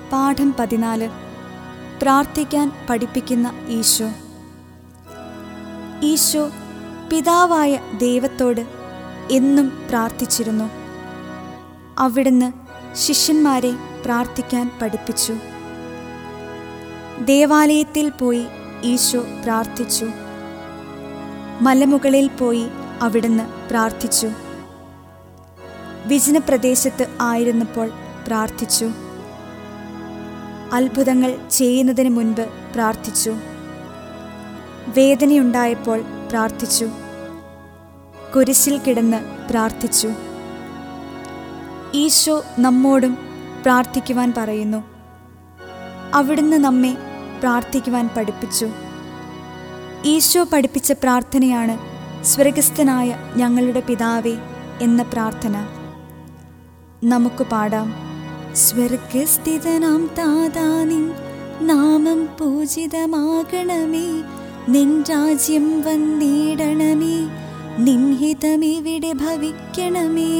പാഠം 14. പ്രാർത്ഥിക്കാൻ പഠിപ്പിക്കുന്ന ഈശോ. ഈശോ പിതാവായ ദൈവത്തോട് എന്നും പ്രാർത്ഥിച്ചിരുന്നു. അവിടുന്ന് ശിഷ്യന്മാരെ പ്രാർത്ഥിക്കാൻ പഠിപ്പിച്ചു. ദേവാലയത്തിൽ പോയി ഈശോ പ്രാർത്ഥിച്ചു. മലമുകളിൽ പോയി അവിടുന്ന് പ്രാർത്ഥിച്ചു. വിജനപ്രദേശത്ത് ആയിരുന്നപ്പോൾ പ്രാർത്ഥിച്ചു. അത്ഭുതങ്ങൾ ചെയ്യുന്നതിന് മുൻപ് പ്രാർത്ഥിച്ചു. വേദനയുണ്ടായപ്പോൾ പ്രാർത്ഥിച്ചു. കുരിശിൽ കിടന്ന് പ്രാർത്ഥിച്ചു. ഈശോ നമ്മോടും പ്രാർത്ഥിക്കുവാൻ പറയുന്നു. അവിടുന്ന് നമ്മെ പ്രാർത്ഥിക്കുവാൻ പഠിപ്പിച്ചു. ഈശോ പഠിപ്പിച്ച പ്രാർത്ഥനയാണ് സ്വർഗ്ഗസ്ഥനായ ഞങ്ങളുടെ പിതാവേ എന്ന പ്രാർത്ഥന. നമുക്ക് പാടാം. സ്വർഗ്ഗസ്ഥിതനാം താതാ, നിൻ നാമം പൂജിതമാകണമേ, നിൻ രാജ്യം വന്നിടണമേ, നിൻ ഹിതമിവിടെ ഭവിക്കണമേ.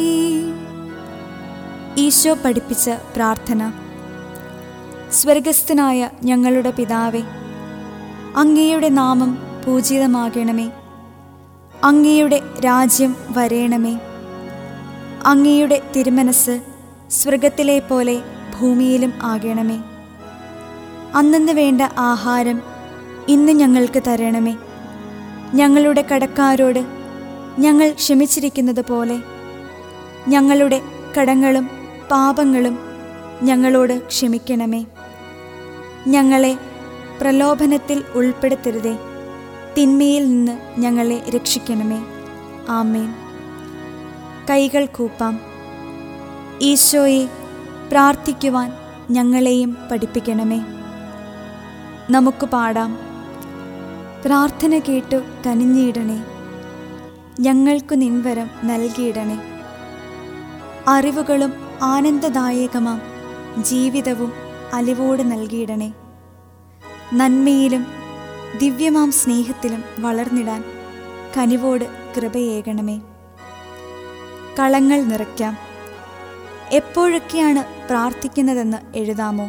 ഈശോ പഠിപ്പിച്ച പ്രാർത്ഥന. സ്വർഗ്ഗസ്ഥനായ ഞങ്ങളുടെ പിതാവേ, അങ്ങയുടെ നാമം പൂജിതമാകണമേ, അങ്ങയുടെ രാജ്യം വരേണമേ, അങ്ങയുടെ തിരുമനസ് സ്വർഗ്ഗത്തിലെ പോലെ ഭൂമിയിലും ആകണമേ. അന്നന്ന് വേണ്ട ആഹാരം ഇന്ന് ഞങ്ങൾക്ക് തരണമേ. ഞങ്ങളുടെ കടക്കാരോട് ഞങ്ങൾ ക്ഷമിച്ചിരിക്കുന്നത് പോലെ ഞങ്ങളുടെ കടങ്ങളും പാപങ്ങളും ഞങ്ങളോട് ക്ഷമിക്കണമേ. ഞങ്ങളെ പ്രലോഭനത്തിൽ ഉൾപ്പെടുത്തരുതേ, തിന്മയിൽ നിന്ന് ഞങ്ങളെ രക്ഷിക്കണമേ. ആമേൻ. കൈകൾ കൂപ്പാം. ഈശോയെ, പ്രാർത്ഥിക്കുവാൻ ഞങ്ങളെയും പഠിപ്പിക്കണമേ. നമുക്ക് പാടാം. പ്രാർത്ഥന കേട്ടു കനിഞ്ഞിടണേ, ഞങ്ങൾക്കു നിൻവരം നൽകിയിടണേ. അറിവുകളും ആനന്ദദായകമാം ജീവിതവും അലിവോട് നൽകിയിടണേ. നന്മയിലും ദിവ്യമാം സ്നേഹത്തിലും വളർന്നിടാൻ കനിവോട് കൃപയേകണമേ. കളങ്ങൾ നിറയ്ക്കാം. എപ്പോഴൊക്കെയാണ് പ്രാർത്ഥിക്കുന്നതെന്ന് എഴുതാമോ?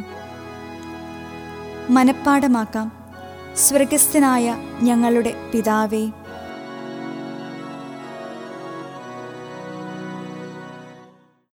മനപ്പാഠമാക്കാം. സ്വർഗ്ഗസ്ഥനായ ഞങ്ങളുടെ പിതാവേ,